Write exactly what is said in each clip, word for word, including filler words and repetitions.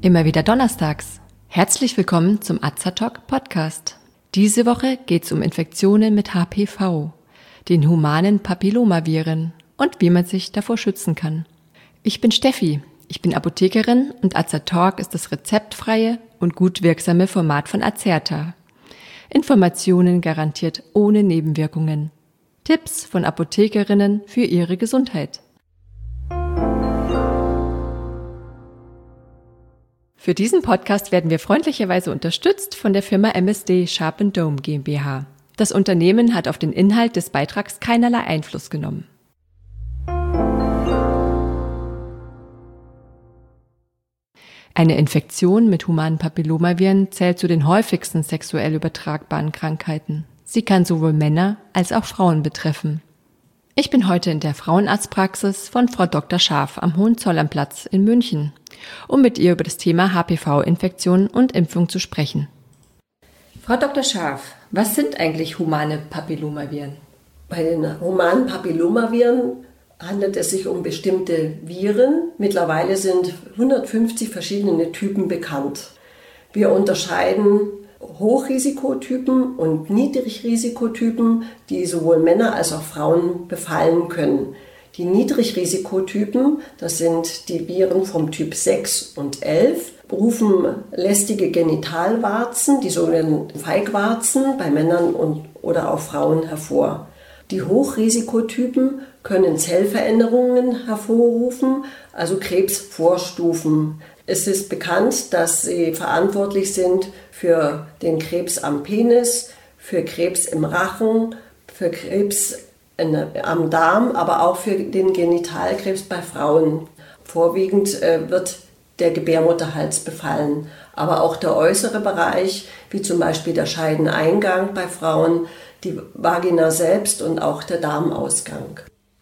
Immer wieder donnerstags. Herzlich willkommen zum Azatalk Podcast. Diese Woche geht's um Infektionen mit H P V, den humanen Papillomaviren und wie man sich davor schützen kann. Ich bin Steffi, ich bin Apothekerin und Azatalk ist das rezeptfreie und gut wirksame Format von Azerta. Informationen garantiert ohne Nebenwirkungen. Tipps von Apothekerinnen für ihre Gesundheit. Für diesen Podcast werden wir freundlicherweise unterstützt von der Firma M S D Sharp and Dome GmbH. Das Unternehmen hat auf den Inhalt des Beitrags keinerlei Einfluss genommen. Eine Infektion mit humanen Papillomaviren zählt zu den häufigsten sexuell übertragbaren Krankheiten. Sie kann sowohl Männer als auch Frauen betreffen. Ich bin heute in der Frauenarztpraxis von Frau Doktor Scharf am Hohenzollerplatz in München, um mit ihr über das Thema H P V-Infektion und Impfung zu sprechen. Frau Doktor Scharf, was sind eigentlich humane Papillomaviren? Bei den humanen Papillomaviren handelt es sich um bestimmte Viren. Mittlerweile sind hundertfünfzig verschiedene Typen bekannt. Wir unterscheiden Hochrisikotypen und Niedrigrisikotypen, die sowohl Männer als auch Frauen befallen können. Die Niedrigrisikotypen, das sind die Viren vom Typ sechs und elf, rufen lästige Genitalwarzen, die sogenannten Feigwarzen, bei Männern und, oder auch Frauen hervor. Die Hochrisikotypen können Zellveränderungen hervorrufen, also Krebsvorstufen. Es ist bekannt, dass sie verantwortlich sind für den Krebs am Penis, für Krebs im Rachen, für Krebs in, am Darm, aber auch für den Genitalkrebs bei Frauen. Vorwiegend äh, wird der Gebärmutterhals befallen, aber auch der äußere Bereich, wie zum Beispiel der Scheideneingang bei Frauen, die Vagina selbst und auch der Darmausgang.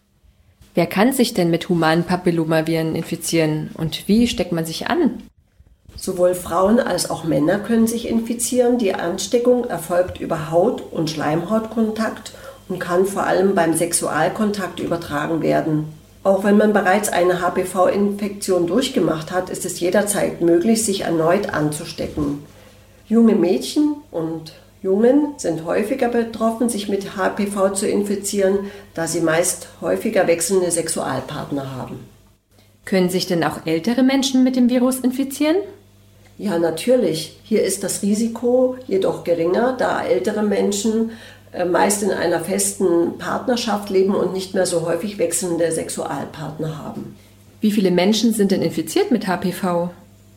Wer kann sich denn mit humanen Papillomaviren infizieren und wie steckt man sich an? Sowohl Frauen als auch Männer können sich infizieren. Die Ansteckung erfolgt über Haut- und Schleimhautkontakt und kann vor allem beim Sexualkontakt übertragen werden. Auch wenn man bereits eine H P V-Infektion durchgemacht hat, ist es jederzeit möglich, sich erneut anzustecken. Junge Mädchen und Jungen sind häufiger betroffen, sich mit H P V zu infizieren, da sie meist häufiger wechselnde Sexualpartner haben. Können sich denn auch ältere Menschen mit dem Virus infizieren? Ja, natürlich. Hier ist das Risiko jedoch geringer, da ältere Menschen meist in einer festen Partnerschaft leben und nicht mehr so häufig wechselnde Sexualpartner haben. Wie viele Menschen sind denn infiziert mit H P V?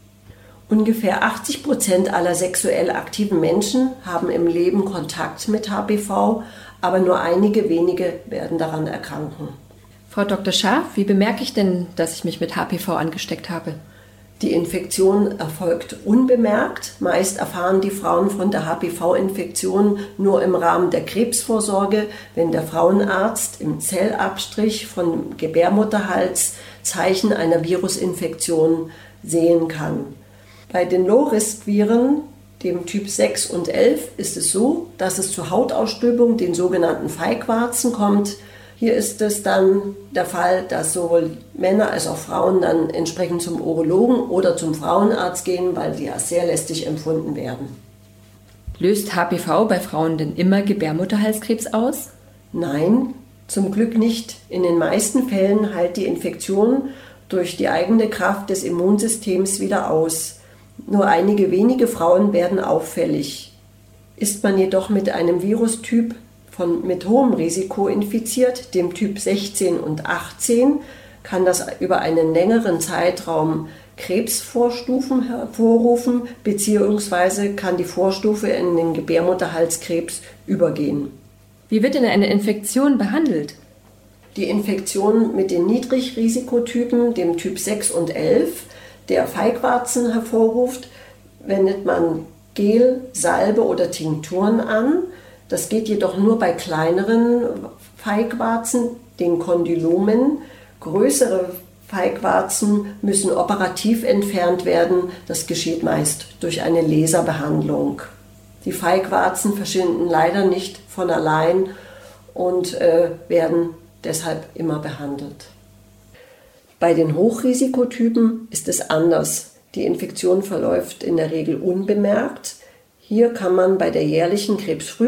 Ungefähr achtzig Prozent aller sexuell aktiven Menschen haben im Leben Kontakt mit H P V, aber nur einige wenige werden daran erkranken. Frau Doktor Scharf, wie bemerke ich denn, dass ich mich mit H P V angesteckt habe? Die Infektion erfolgt unbemerkt. Meist erfahren die Frauen von der H P V-Infektion nur im Rahmen der Krebsvorsorge, wenn der Frauenarzt im Zellabstrich von Gebärmutterhals Zeichen einer Virusinfektion sehen kann. Bei den Low-Risk-Viren, dem Typ sechs und elf, ist es so, dass es zur Hautausstülpung, den sogenannten Feigwarzen, kommt. Hier ist es dann der Fall, dass sowohl Männer als auch Frauen dann entsprechend zum Urologen oder zum Frauenarzt gehen, weil die als sehr lästig empfunden werden. Löst H P V bei Frauen denn immer Gebärmutterhalskrebs aus? Nein, zum Glück nicht. In den meisten Fällen heilt die Infektion durch die eigene Kraft des Immunsystems wieder aus. Nur einige wenige Frauen werden auffällig. Ist man jedoch mit einem Virustyp von, mit hohem Risiko infiziert, dem Typ sechzehn und achtzehn, kann das über einen längeren Zeitraum Krebsvorstufen hervorrufen, beziehungsweise kann die Vorstufe in den Gebärmutterhalskrebs übergehen. Wie wird denn eine Infektion behandelt? Die Infektion mit den Niedrigrisikotypen, dem Typ sechs und elf, der Feigwarzen hervorruft, wendet man Gel, Salbe oder Tinkturen an. Das geht jedoch nur bei kleineren Feigwarzen, den Kondylomen. Größere Feigwarzen müssen operativ entfernt werden. Das geschieht meist durch eine Laserbehandlung. Die Feigwarzen verschwinden leider nicht von allein und äh, werden deshalb immer behandelt. Bei den Hochrisikotypen ist es anders. Die Infektion verläuft in der Regel unbemerkt. Hier kann man bei der jährlichen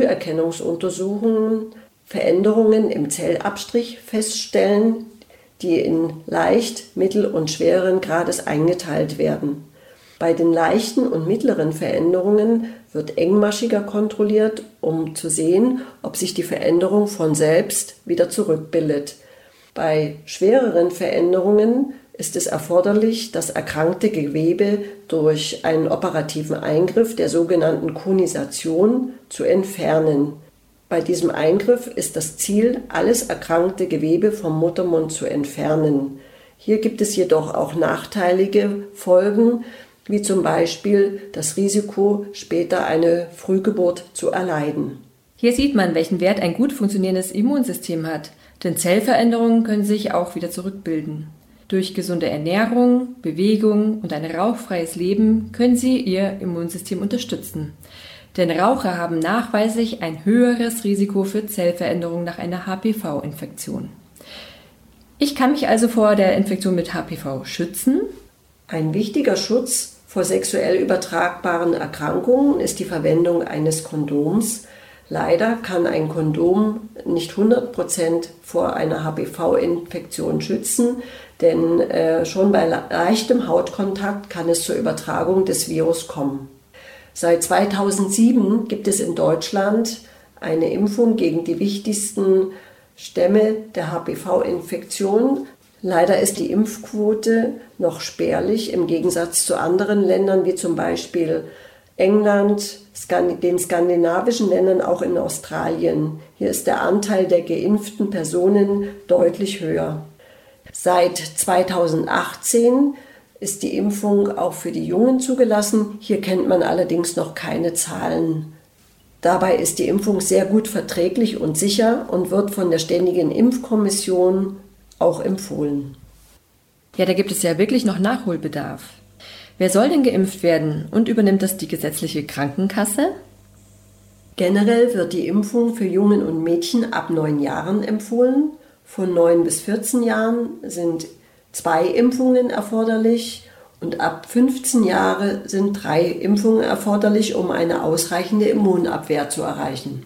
Krebsfrüherkennungsuntersuchung Veränderungen im Zellabstrich feststellen, die in leicht, mittel- und schweren Grades eingeteilt werden. Bei den leichten und mittleren Veränderungen wird engmaschiger kontrolliert, um zu sehen, ob sich die Veränderung von selbst wieder zurückbildet. Bei schwereren Veränderungen ist es erforderlich, das erkrankte Gewebe durch einen operativen Eingriff der sogenannten Konisation zu entfernen. Bei diesem Eingriff ist das Ziel, alles erkrankte Gewebe vom Muttermund zu entfernen. Hier gibt es jedoch auch nachteilige Folgen, wie zum Beispiel das Risiko, später eine Frühgeburt zu erleiden. Hier sieht man, welchen Wert ein gut funktionierendes Immunsystem hat, denn Zellveränderungen können sich auch wieder zurückbilden. Durch gesunde Ernährung, Bewegung und ein rauchfreies Leben können Sie Ihr Immunsystem unterstützen. Denn Raucher haben nachweislich ein höheres Risiko für Zellveränderungen nach einer H P V-Infektion. Ich kann mich also vor der Infektion mit H P V schützen. Ein wichtiger Schutz vor sexuell übertragbaren Erkrankungen ist die Verwendung eines Kondoms. Leider kann ein Kondom nicht hundert Prozent vor einer H P V-Infektion schützen, denn äh, schon bei leichtem Hautkontakt kann es zur Übertragung des Virus kommen. Seit zweitausendsieben gibt es in Deutschland eine Impfung gegen die wichtigsten Stämme der H P V-Infektion. Leider ist die Impfquote noch spärlich im Gegensatz zu anderen Ländern wie zum Beispiel England, den skandinavischen Ländern, auch in Australien. Hier ist der Anteil der geimpften Personen deutlich höher. Seit zweitausendachtzehn ist die Impfung auch für die Jungen zugelassen. Hier kennt man allerdings noch keine Zahlen. Dabei ist die Impfung sehr gut verträglich und sicher und wird von der Ständigen Impfkommission auch empfohlen. Ja, da gibt es ja wirklich noch Nachholbedarf. Wer soll denn geimpft werden und übernimmt das die gesetzliche Krankenkasse? Generell wird die Impfung für Jungen und Mädchen ab neun Jahren empfohlen. Von neun bis vierzehn Jahren sind zwei Impfungen erforderlich und ab fünfzehn Jahre sind drei Impfungen erforderlich, um eine ausreichende Immunabwehr zu erreichen.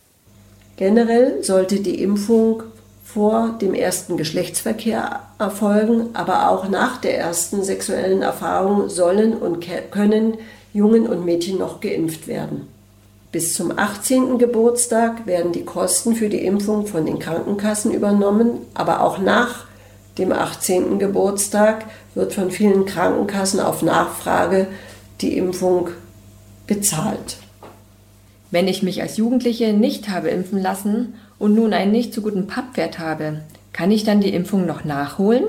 Generell sollte die Impfung vor dem ersten Geschlechtsverkehr erfolgen, aber auch nach der ersten sexuellen Erfahrung sollen und können Jungen und Mädchen noch geimpft werden. Bis zum achtzehnten Geburtstag werden die Kosten für die Impfung von den Krankenkassen übernommen, aber auch nach dem achtzehnten Geburtstag wird von vielen Krankenkassen auf Nachfrage die Impfung bezahlt. Wenn ich mich als Jugendliche nicht habe impfen lassen und nun einen nicht so guten Pappwert habe, kann ich dann die Impfung noch nachholen?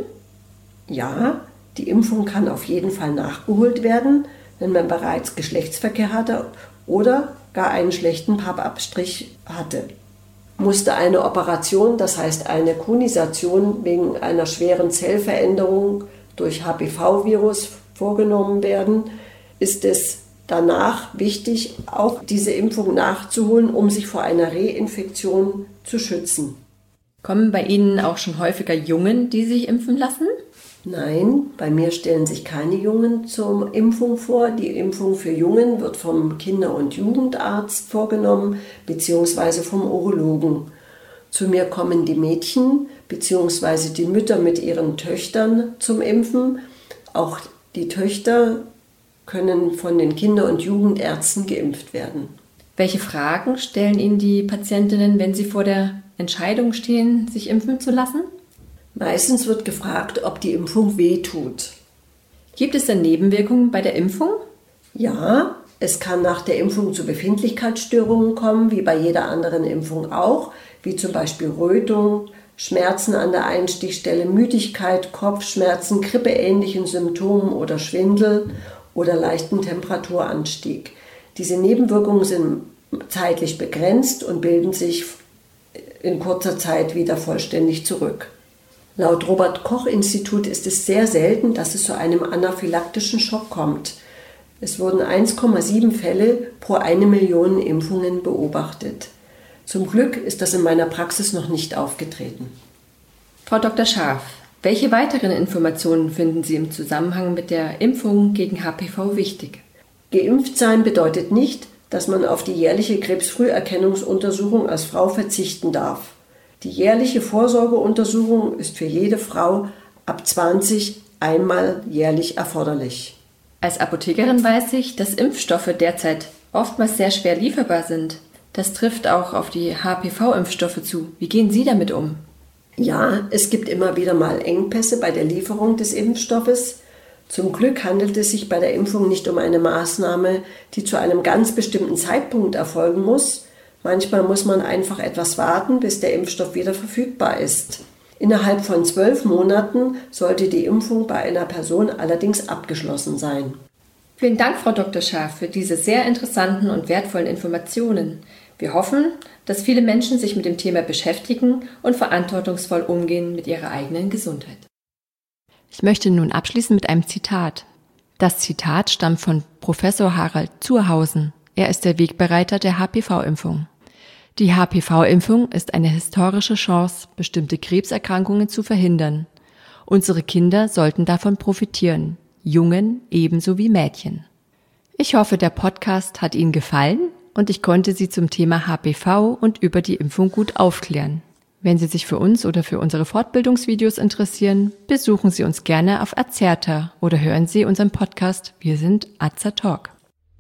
Ja, die Impfung kann auf jeden Fall nachgeholt werden, wenn man bereits Geschlechtsverkehr hatte oder gar einen schlechten Pappabstrich hatte. Musste eine Operation, das heißt eine Konisation wegen einer schweren Zellveränderung durch H P V-Virus vorgenommen werden, ist es danach wichtig, auch diese Impfung nachzuholen, um sich vor einer Reinfektion zu schützen. Kommen bei Ihnen auch schon häufiger Jungen, die sich impfen lassen? Nein, bei mir stellen sich keine Jungen zur Impfung vor. Die Impfung für Jungen wird vom Kinder- und Jugendarzt vorgenommen bzw. vom Urologen. Zu mir kommen die Mädchen bzw. die Mütter mit ihren Töchtern zum Impfen. Auch die Töchter können von den Kinder- und Jugendärzten geimpft werden. Welche Fragen stellen Ihnen die Patientinnen, wenn sie vor der Entscheidung stehen, sich impfen zu lassen? Meistens wird gefragt, ob die Impfung wehtut. Gibt es denn Nebenwirkungen bei der Impfung? Ja, es kann nach der Impfung zu Befindlichkeitsstörungen kommen, wie bei jeder anderen Impfung auch, wie zum Beispiel Rötung, Schmerzen an der Einstichstelle, Müdigkeit, Kopfschmerzen, grippeähnlichen Symptomen oder Schwindel oder leichten Temperaturanstieg. Diese Nebenwirkungen sind zeitlich begrenzt und bilden sich in kurzer Zeit wieder vollständig zurück. Laut Robert-Koch-Institut ist es sehr selten, dass es zu einem anaphylaktischen Schock kommt. Es wurden eins Komma sieben Fälle pro eine Million Impfungen beobachtet. Zum Glück ist das in meiner Praxis noch nicht aufgetreten. Frau Doktor Scharf, Welche weiteren Informationen finden Sie im Zusammenhang mit der Impfung gegen H P V wichtig? Geimpft sein bedeutet nicht, dass man auf die jährliche Krebsfrüherkennungsuntersuchung als Frau verzichten darf. Die jährliche Vorsorgeuntersuchung ist für jede Frau ab zwanzig einmal jährlich erforderlich. Als Apothekerin weiß ich, dass Impfstoffe derzeit oftmals sehr schwer lieferbar sind. Das trifft auch auf die H P V-Impfstoffe zu. Wie gehen Sie damit um? Ja, es gibt immer wieder mal Engpässe bei der Lieferung des Impfstoffes. Zum Glück handelt es sich bei der Impfung nicht um eine Maßnahme, die zu einem ganz bestimmten Zeitpunkt erfolgen muss. Manchmal muss man einfach etwas warten, bis der Impfstoff wieder verfügbar ist. Innerhalb von zwölf Monaten sollte die Impfung bei einer Person allerdings abgeschlossen sein. Vielen Dank, Frau Doktor Schaaf, für diese sehr interessanten und wertvollen Informationen. Wir hoffen, dass viele Menschen sich mit dem Thema beschäftigen und verantwortungsvoll umgehen mit ihrer eigenen Gesundheit. Ich möchte nun abschließen mit einem Zitat. Das Zitat stammt von Professor Harald Zurhausen. Er ist der Wegbereiter der H P V-Impfung. Die H P V-Impfung ist eine historische Chance, bestimmte Krebserkrankungen zu verhindern. Unsere Kinder sollten davon profitieren, Jungen ebenso wie Mädchen. Ich hoffe, der Podcast hat Ihnen gefallen und ich konnte Sie zum Thema H P V und über die Impfung gut aufklären. Wenn Sie sich für uns oder für unsere Fortbildungsvideos interessieren, besuchen Sie uns gerne auf Azerta oder hören Sie unseren Podcast Wir sind Azertalk.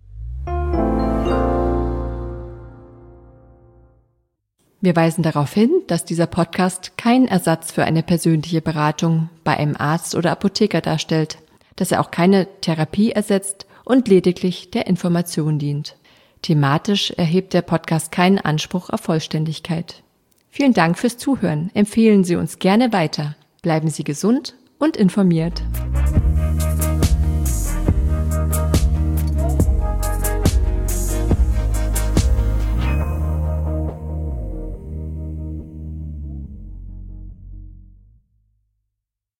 Wir weisen darauf hin, dass dieser Podcast kein Ersatz für eine persönliche Beratung bei einem Arzt oder Apotheker darstellt, dass er auch keine Therapie ersetzt und lediglich der Information dient. Thematisch erhebt der Podcast keinen Anspruch auf Vollständigkeit. Vielen Dank fürs Zuhören. Empfehlen Sie uns gerne weiter. Bleiben Sie gesund und informiert.